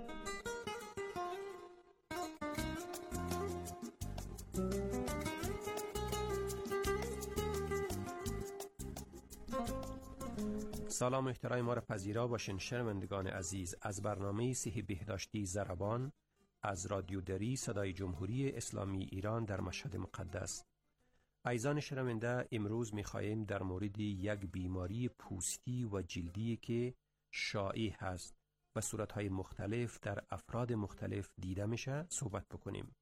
S19: سلام احترام ما را پذیرا باشین شنوندگان عزیز از برنامه صحی بهداشتی ضربان از رادیو دری صدای جمهوری اسلامی ایران در مشهد مقدس. عزیزان شنونده، امروز می‌خواهیم در مورد یک بیماری پوستی و جلدی که شایع هست و صورت‌های مختلف در افراد مختلف دیده میشه صحبت بکنیم.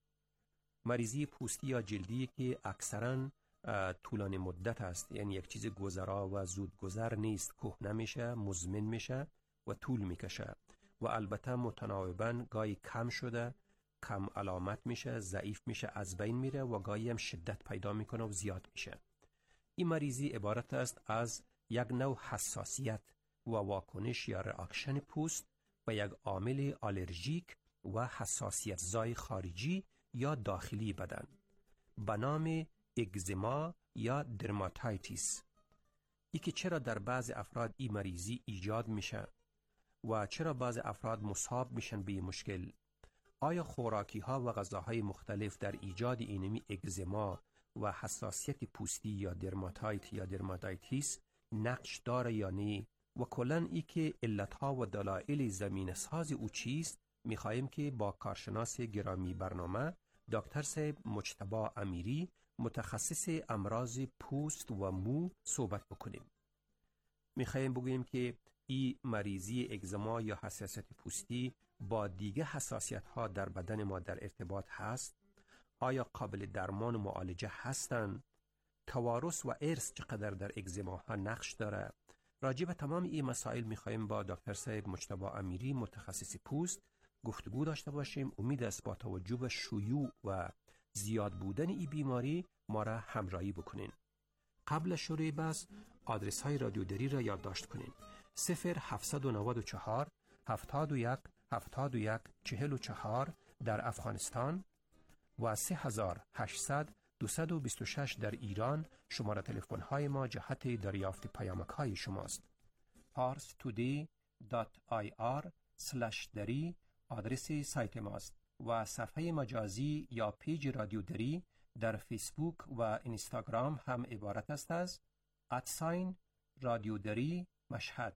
S19: مریضی پوستی یا جلدی که اکثراً طولانی مدت است، یعنی یک چیز گذرا و زود گذر نیست، کهنه میشه، مزمن میشه و طول میکشه و البته متناوباً گاهی کم شده، کم علامت میشه، ضعیف میشه، از بین میره و گاهی هم شدت پیدا میکنه و زیاد میشه. این مریضی عبارت است از یک نوع حساسیت و واکنش یا ریاکشن پوست و یک عامل آلرژیک و حساسیت زای خارجی یا داخلی بدن به نام اگزما یا درماتایتیس. ای که چرا در بعض افراد این مریضی ایجاد میشه و چرا بعض افراد مصاب میشن به این مشکل؟ آیا خوراکی ها و غذاهای مختلف در ایجاد اینمی اگزما و حساسیت پوستی یا درماتایت یا درماتایتیس نقش داره یا نه؟ و کلن ای که علتها و دلایل زمین ساز او چیست میخواهیم که با کارشناس گرامی برنامه دکتر صاحب مجتبی امیری متخصص امراض پوست و مو صحبت بکنیم. میخواهیم بگوییم که این مریضی اگزما یا حساسیت پوستی با دیگه حساسیت ها در بدن ما در ارتباط هست؟ آیا قابل درمان و معالجه هستند؟ توارث و ارث چقدر در اگزما ها نقش داره؟ راجع به تمام این مسائل میخواهیم با دکتر صاحب مجتبی امیری متخصص پوست گفتگو داشته باشیم. امید است با توجه به شیوع و زیاد بودن این بیماری ما را همراهی بکنین. قبل شروع بحث آدرس های رادیو دری را یادداشت کنین: صفر هفتصد و نود و چهار هفتاد و یک هفتاد و یک چهل و چهار در افغانستان و سه هزار و هشتصد دویست و بیست و شش در ایران. شماره تلفن های ما جهت دریافت پیامک های شماست. پارس تودی دات آی آر سلش دری آدرس سایت ماست و صفحه مجازی یا پیج رادیو دری در فیسبوک و اینستاگرام هم عبارت است از ادساین رادیو دری مشهد.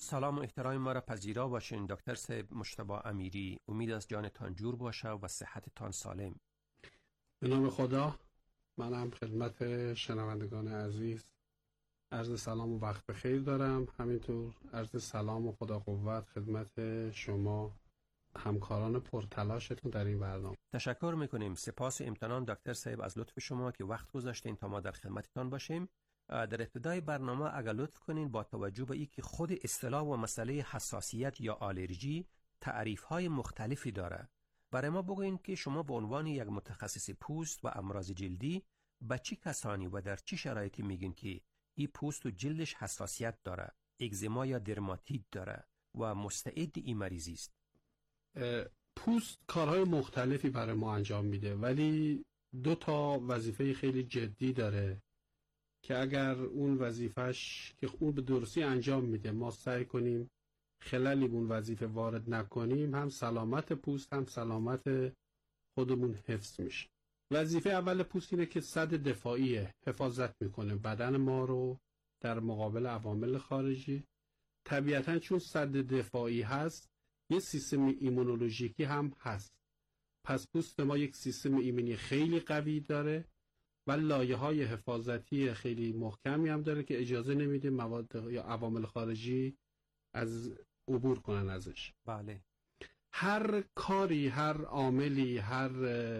S19: سلام و احترام ما را پذیرا باشین دکتر صاحب مجتبی امیری. امید از جانتان جور باشه و صحتتان سالم.
S20: به نام خدا. منم خدمت شنوندگان عزیز عرض سلام و وقت بخیر دارم. همینطور عرض سلام و خدا قوت خدمت شما همکاران پرتلاشتون در این برنامه.
S19: تشکر میکنیم. سپاس امتنان دکتر صاحب از لطف شما که وقت گذاشتین تا ما در خدمتتان باشیم. در ابتدای برنامه اگر لطف کنین با توجه به اینکه خود اصطلاح و مسئله حساسیت یا آلرژی تعریف‌های مختلفی داره، برای ما بگوین که شما به عنوان یک متخصص پوست و امراض جلدی به چه کسانی و در چه شرایطی میگین که این پوست و جلدش حساسیت داره، اگزیما یا درماتیت داره و مستعد این مریضی است؟
S20: پوست کارهای مختلفی برای ما انجام میده، ولی دو تا وظیفه خیلی جدی داره که اگر اون وظیفش که اون به درستی انجام میده ما سعی کنیم خللی اون وظیفه وارد نکنیم، هم سلامت پوست هم سلامت خودمون حفظ میشه. وظیفه اول پوست اینه که سد دفاعی حفاظت میکنه بدن ما رو در مقابل عوامل خارجی. طبیعتاً چون سد دفاعی هست یه سیستم ایمونولوژیکی هم هست، پس پوست ما یک سیستم ایمنی خیلی قوی داره و لایه‌های حفاظتی خیلی محکمی هم داره که اجازه نمیده مواد یا عوامل خارجی از عبور کنن ازش.
S19: بله.
S20: هر کاری، هر عاملی، هر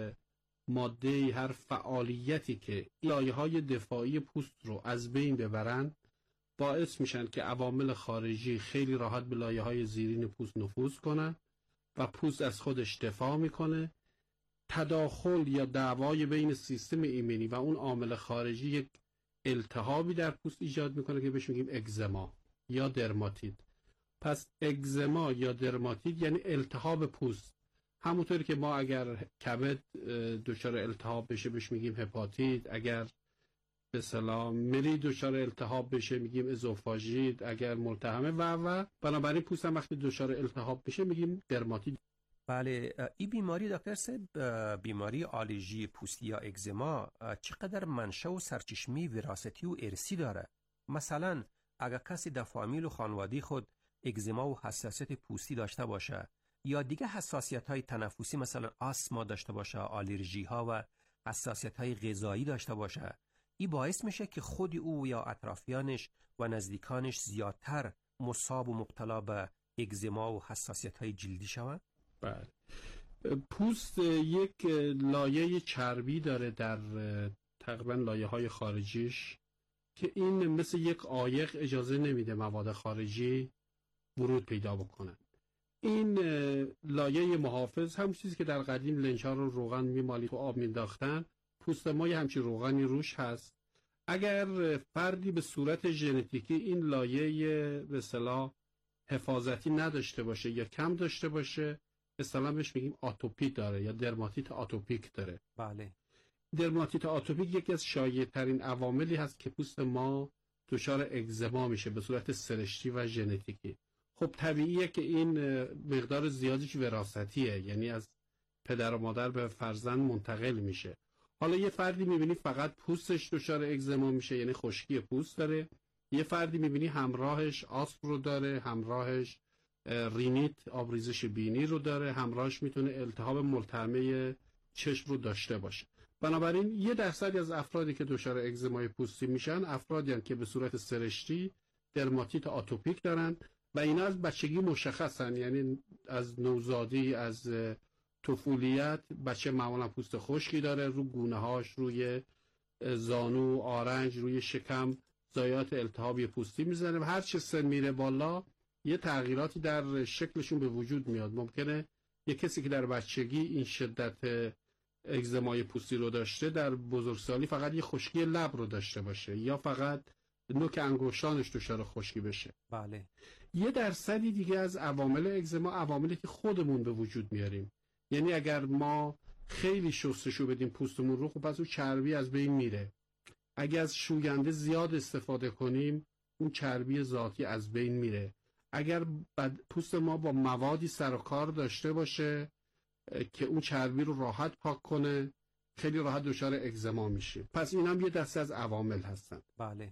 S20: ماده‌ای، هر فعالیتی که لایه‌های دفاعی پوست رو از بین ببرن باعث میشن که عوامل خارجی خیلی راحت به لایه‌های زیرین پوست نفوذ کنن و پوست از خودش دفاع میکنه. تداخل یا دعوای بین سیستم ایمنی و اون عامل خارجی یک التهابی در پوست ایجاد میکنه که بهش میگیم اگزما یا درماتیت. پس اگزما یا درماتیت یعنی التهاب پوست. همونطوری که ما اگر کبد دچار التهاب بشه بهش میگیم هپاتیت، اگر به اصطلاح مری دچار التهاب بشه میگیم ازوفاژیت، اگر ملتهمه و و بنابراین پوست هم وقتی دچار التهاب بشه میگیم درماتیت.
S19: بله. این بیماری دکتر صاحب، بیماری آلرژی پوستی یا اگزما چقدر منشأ و سرچشمه وراثتی و ارثی داره؟ مثلا اگر کسی در فامیل و خانواده خود اگزما و حساسیت پوستی داشته باشه یا دیگه حساسیت های تنفسی مثلا آسما داشته باشه، آلرژی ها و حساسیت های غذایی داشته باشه، این باعث میشه که خود او یا اطرافیانش و نزدیکانش زیادتر مصاب و مبتلا به اگزما و حساسیت های جلدی شود؟
S20: بله. پوست یک لایه چربی داره در تقریبا لایه های خارجیش که این مثل یک عایق اجازه نمیده مواد خارجی ورود پیدا بکنن. این لایه محافظ هم چیزی که در قدیم لنچا رو روغن میمالی تو آب مینداختن، پوست ما یه همچین روغنی روش هست. اگر فردی به صورت ژنتیکی این لایه به اصطلاح حفاظتی نداشته باشه یا کم داشته باشه، اصطلاحاً بهش میگیم آتوپی داره یا درماتیت آتوپیک داره.
S19: بله.
S20: درماتیت آتوپیک یکی از شایع‌ترین عواملی هست که پوست ما دچار اگزما میشه به صورت سرشتی و ژنتیکی. خب طبیعیه که این مقدار زیادیش وراثتیه، یعنی از پدر و مادر به فرزند منتقل میشه. حالا یه فردی میبینی فقط پوستش دچار اگزما میشه، یعنی خشکی پوست داره. یه فردی میبینی همراهش آسم رو داره، همراهش رینیت آبریزش بینی رو داره، همراهش میتونه التهاب ملتهمه چشم رو داشته باشه. بنابراین یه درصدی از افرادی که دچار اگزمای پوستی میشن افرادی هستند که به صورت سرشتی درماتیت آتوپیک دارن و اینا از بچگی مشخصن، یعنی از نوزادی، از طفولیت بچه معمولا پوست خشکی داره، رو گونه هاش، روی زانو، آرنج، روی شکم ضایعات التهابی پوستی میزنه و هر چه سن میره بالا یه تغییراتی در شکلشون به وجود میاد. ممکنه یه کسی که در بچگی این شدت اگزمای پوستی رو داشته در بزرگسالی فقط یه خشکی لب رو داشته باشه یا فقط نوک انگشتانش دچار خشکی بشه.
S19: بله.
S20: یه درصدی دیگه از عوامل اگزما عواملی که خودمون به وجود میاریم، یعنی اگر ما خیلی شستشو بدیم پوستمون رو، خب پس اون چربی از بین میره. اگر از شوینده زیاد استفاده کنیم اون چربی ذاتی از بین میره. اگر پوست ما با موادی سر و کار داشته باشه که اون چربی رو راحت پاک کنه، خیلی راحت دچار اگزما میشه. پس این هم یه دسته از عوامل هستن.
S19: بله.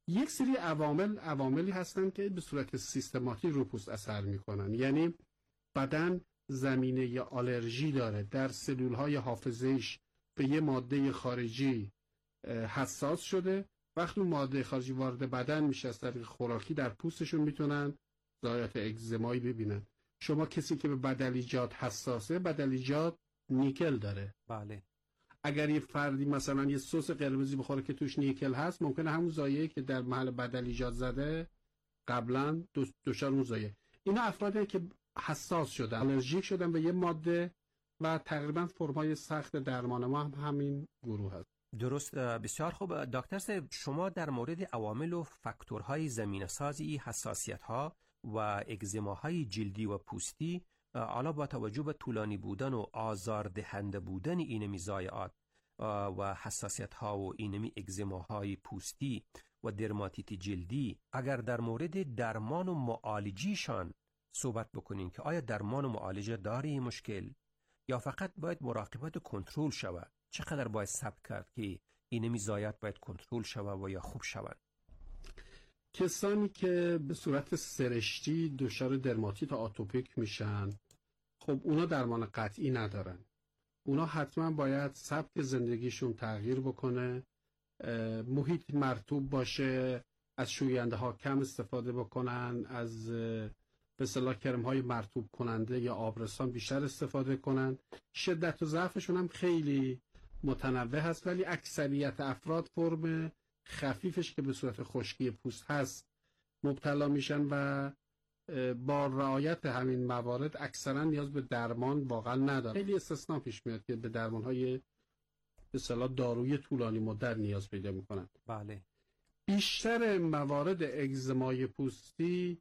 S20: یک سری عوامل عواملی هستن که به صورت سیستماتیک رو پوست اثر میکنن. یعنی بدن زمینه یا آلرژی داره، در سلولهای حافظه‌اش به یه ماده خارجی حساس شده. وقتی اون ماده خارجی وارد بدن میشه از طریق خوراکی، در پوستشون میتونن ظاهرات اگزمایی ببینن. شما کسی که به بدلیجات حساسه، بدلیجات نیکل داره.
S19: بله.
S20: اگر یه فردی مثلا یه سس قرمزی بخوره که توش نیکل هست، ممکنه همون زایعی که در محل بدلیجات زده قبلا دچار اون زایعه. اینا افرادی که حساس شدن، آلرژیک شدن به یه ماده و تقریبا فرمای سخت درمان ما هم همین گروه هست.
S19: درست. بسیار خوب دکتر صاحب، شما در مورد عوامل و فاکتورهای زمینه‌سازی حساسیت‌ها و اگزماهای جلدی و پوستی، حالا با توجه به طولانی بودن و آزاردهنده بودن اینمی ضایعات و حساسیت‌ها و اینمی اگزماهای پوستی و درماتیت جلدی، اگر در مورد درمان و معالجیشان صحبت بکنین که آیا درمان و معالجه داره این مشکل یا فقط باید مراقبت و کنترل شود؟ چقدر باید صبر کرد که اینمی ضایعات باید کنترل شود و یا خوب شود؟
S20: کسانی که به صورت سرشتی دچار درماتیت آتوپیک میشن، خب اونا درمان قطعی ندارن. اونا حتما باید سبک زندگیشون تغییر بکنه، محیط مرطوب باشه، از شوینده ها کم استفاده بکنن، از به اصطلاح کرم های مرطوب کننده یا آبرسان بیشتر استفاده کنن. شدت و ضعفشون هم خیلی متنوع هست، ولی اکثریت افراد فرم خفیفش که به صورت خشکی پوست هست مبتلا میشن و با رعایت همین موارد اکثرا نیاز به درمان واقعا نداره. خیلی استثنا پیش میاد که به درمان‌های به اصطلاح دارویی طولانی مدت نیاز پیدا میکنن.
S19: بله.
S20: بیشتر موارد اگزمای پوستی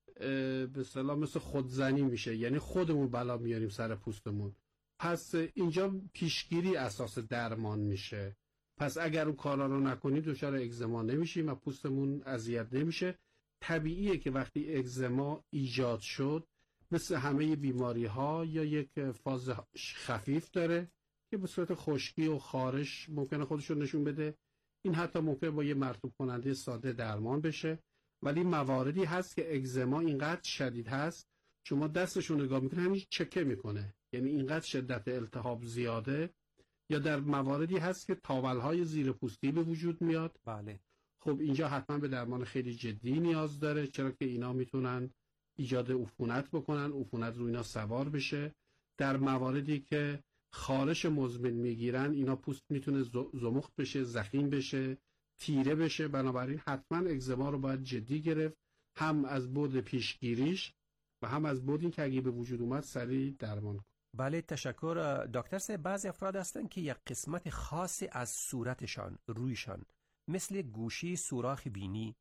S20: به اصطلاح مثل خودزنی میشه، یعنی خودمون بلا میاریم سر پوستمون. پس اینجا پیشگیری اساس درمان میشه. پس اگر اون کارا رو نکنیم دچار اگزما نمیشیم و پوستمون اذیت نمیشه. طبیعیه که وقتی اگزما ایجاد شد مثل همه بیماری ها یا یک فاز خفیف داره که به صورت خشکی و خارش ممکنه خودشون نشون بده. این حتی ممکنه با یه مرطوب کننده ساده درمان بشه، ولی مواردی هست که اگزما اینقدر شدید هست شما دستشون نگاه میکنه همین چکه میکنه، یعنی اینقدر شدت التهاب زیاده. یا در مواردی هست که تاولهای زیر پوستی به وجود میاد.
S19: بله.
S20: خب اینجا حتما به درمان خیلی جدی نیاز داره، چرا که اینا میتونن ایجاد عفونت بکنن، عفونت رو اینا سوار بشه. در مواردی که خارش مزمن میگیرن اینا پوست میتونه زمخت بشه، زخیم بشه، تیره بشه. بنابراین حتما اگزما رو باید جدی گرفت، هم از بعد پیشگیریش و هم از بعد این که اگه به وجود اومد سریع درمان کنه.
S19: بله تشکر دکتر صاحب. بعضی افراد هستن که یک قسمت خاصی از صورتشان، رویشان، مثل گوشی سوراخ بینی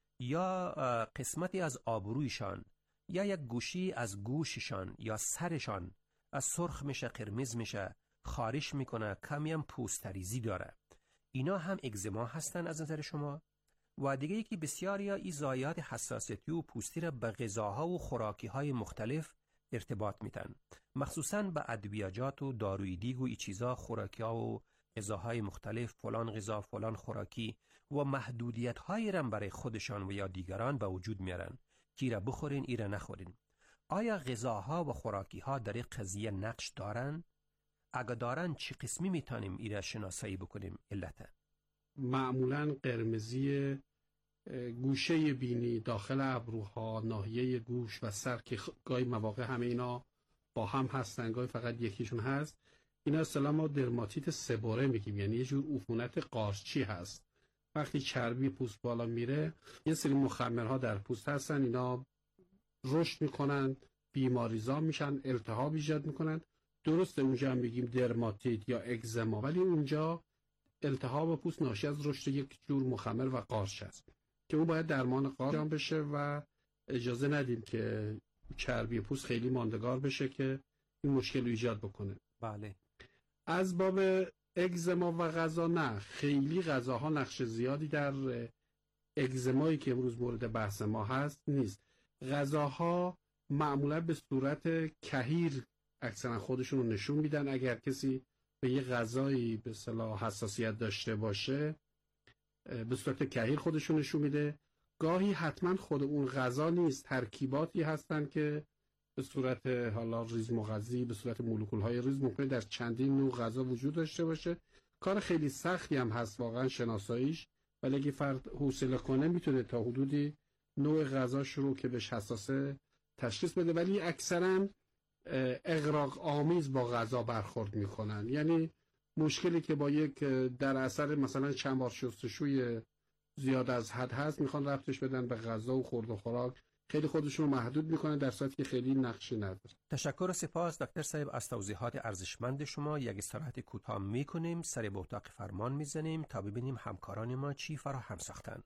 S19: یا قسمتی از آبرویشان یا یک گوشی از گوششان یا سرشان از سرخ میشه، قرمز میشه، خارش میکنه، کمی هم پوستریزی داره. اینا هم اگزما هستن از نظر شما؟ و دیگه یکی بسیاری ها این ضایعات حساسیتی و پوستی را به غذاها و خوراکی های مختلف ارتباط میتن، مخصوصاً به ادویجات و داروی دیگ و ای چیزا، خوراکی ها و غذاهای مختلف، فلان غذا فلان خوراکی و محدودیت هایی را برای خودشان و یا دیگران به وجود میارن که ایره بخورین ایره نخورین. آیا غذاها و خوراکی ها در این قضیه نقش دارن؟ اگه دارن چی قسمی میتونیم ایره شناسایی بکنیم علته؟
S20: معمولاً قرمزی گوشه بینی، داخل ابروها، ناحیه گوش و سر که گاهی مواقع همه اینا با هم هستن، گاهی فقط یکیشون هست. اینا اصطلاحاً ما درماتیت سبوره میگیم، یعنی یه جور عفونت قارچی هست. وقتی چربی پوست بالا میره یه سری مخمرها در پوست هستن، اینا رشد میکنن، بیماریزا میشن، التهاب ایجاد میکنن. درسته اونجا هم بگیم درماتیت یا اگزما، ولی اونجا التهاب پوست ناشی از رشد یک جور مخمر و قارچ است که اون باید درمان قارچ بشه و اجازه ندیم که چربی پوست خیلی ماندگار بشه که این مشکل رو ایجاد بکنه.
S19: بله.
S20: از باب اگزما و غذا نه، خیلی غذاها نقش زیادی در اگزمایی که امروز مورد بحث ما هست نیست. غذاها معمولا به صورت کهیر اکثرا خودشون رو نشون میدن. اگر کسی به یه غذایی به اصطلاح حساسیت داشته باشه به صورت کهیر خودشون نشون میده. گاهی حتما خود اون غذا نیست، ترکیباتی هستن که به صورت حالا ریز مغذی، به صورت مولکول‌های ریز ممکنه در چندین نوع غذا وجود داشته باشه. کار خیلی سختی هم هست واقعا شناساییش، ولی اگه فرد حوصله کنه میتونه تا حدودی نوع غذاش رو که بهش حساسه تشخیص بده. ولی اکثرا اغراق آمیز با غذا برخورد میکنن، یعنی مشکلی که با یک در اثر مثلا چند بار شستشوی زیاد از حد هست میخوان ربطش بدن به غذا و خورد و خوراک، خیلی خودشون رو محدود میکنن در صورتی که خیلی نقشی نداره.
S19: تشکر و سپاس دکتر صاحب از توضیحات ارزشمند شما. یک استراحت کوتاه میکنیم، سر به اتاق فرمان میزنیم تا ببینیم همکاران ما چی فراهم ساختن.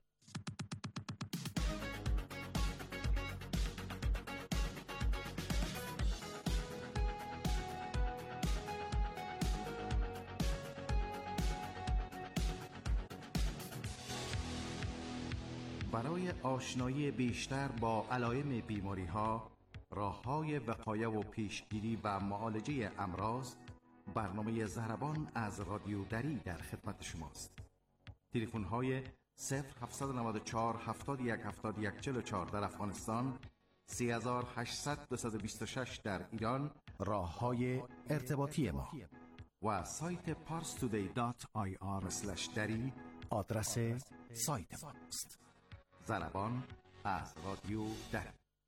S21: برای آشنایی بیشتر با علائم بیماری ها، راه های وقایه و پیشگیری و معالجه امراض، برنامه ضربان از رادیو دری در خدمت شماست. تلفن های صفر هفت نه چهار هفتاد و یک هفتاد و یک چهل و چهار در افغانستان، سه هشت صفر صفر دو دو شش در ایران، راه های ارتباطی ما و سایت پارس تودی دات آی آر اسلش دری آدرس سایت ماست. ضربان از رادیو دری.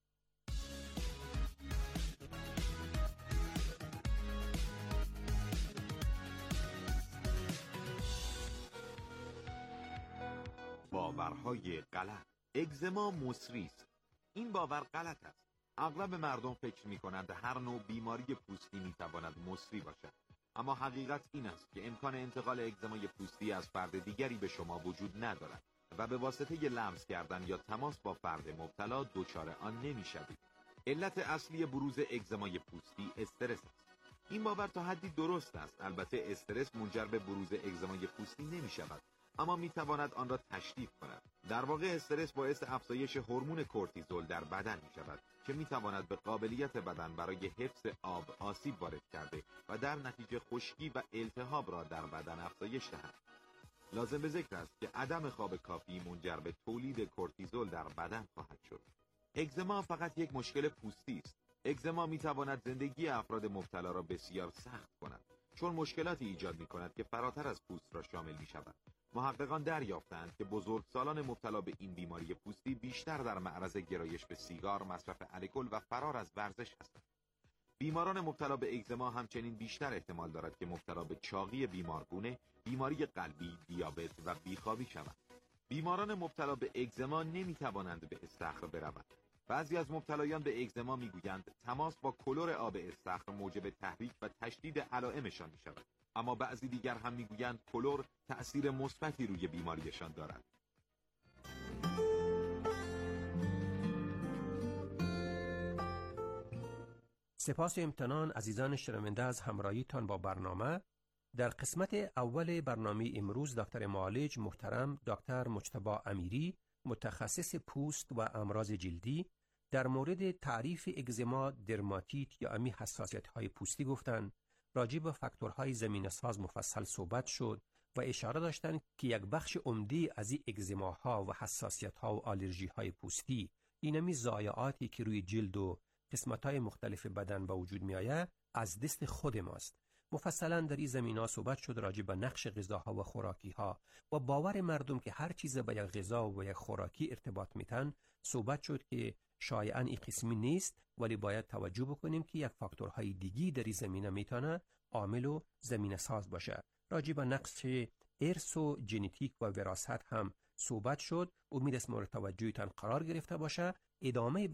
S22: باورهای غلط. اگزما مصری است. این باور غلط است. اغلب مردم فکر می‌کنند هر نوع بیماری پوستی می‌تواند مصری باشد. اما حقیقت این است که امکان انتقال اگزمای پوستی از فرد دیگری به شما وجود ندارد و به واسطه لمس کردن یا تماس با فرد مبتلا دچار آن نمی‌شوید. علت اصلی بروز اگزمای پوستی استرس است. این باور تا حدی درست است. البته استرس منجر به بروز اگزمای پوستی نمی‌شود، اما می‌تواند آن را تشدید کند. در واقع استرس باعث افزایش هورمون کورتیزول در بدن می‌شود که می‌تواند به قابلیت بدن برای حفظ آب آسیب وارد کرده و در نتیجه خشکی و التهاب را در بدن افزایش دهد. لازم به ذکر است که عدم خواب کافی منجر به تولید کورتیزول در بدن خواهد شد. اگزما فقط یک مشکل پوستی است. اگزما می‌تواند زندگی افراد مبتلا را بسیار سخت کند، چون مشکلاتی ایجاد می‌کند که فراتر از پوست را شامل می‌شود. محققان دریافتند که بزرگسالان مبتلا به این بیماری پوستی بیشتر در معرض گرایش به سیگار، مصرف الکل و فرار از ورزش هستند. بیماران مبتلا به اگزما همچنین بیشتر احتمال دارد که مبتلا به چاقی بیمارگونه، بیماری قلبی، دیابت و بیخوابی شوند. بیماران مبتلا به اگزما نمی‌توانند به استخر بروند. بعضی از مبتلایان به اگزما می‌گویند تماس با کلور آب استخر موجب تحریک و تشدید علائمشان می‌شود. اما بعضی دیگر هم میگویند کلور تأثیر مثبتی روی بیماریشان دارد.
S19: سپاس و امتنان عزیزان شنونده از همراهیتان با برنامه. در قسمت اول برنامه امروز دکتر معالج محترم دکتر مجتبی امیری، متخصص پوست و امراض جلدی، در مورد تعریف اگزما، درماتیت یا امی حساسیت‌های پوستی گفتند. راجع به فاکتورهای زمینه‌ساز مفصل صحبت شد و اشاره داشتند که یک بخش عمده از این اگزماها و حساسیت‌ها و آلرژی‌های پوستی، اینمی ضایعاتی که روی جلد و قسمت‌های مختلف بدن به وجود می‌آید از دست خود ماست. مفصلا در این زمینه‌ها صحبت شد راجع به نقش غذاها و خوراکی‌ها و باور مردم که هر چیز به یک غذا و یک خوراکی ارتباط میتن. صحبت شد که شایعاً این قسمی نیست، ولی باید توجه بکنیم که یک فاکتورهای دیگی در این زمینه میتونه عامل و زمینه ساز باشه. راجع به نقش ارث و ژنتیک و وراثت هم صحبت شد. امید است مورد توجهتان قرار گرفته باشه. ادامه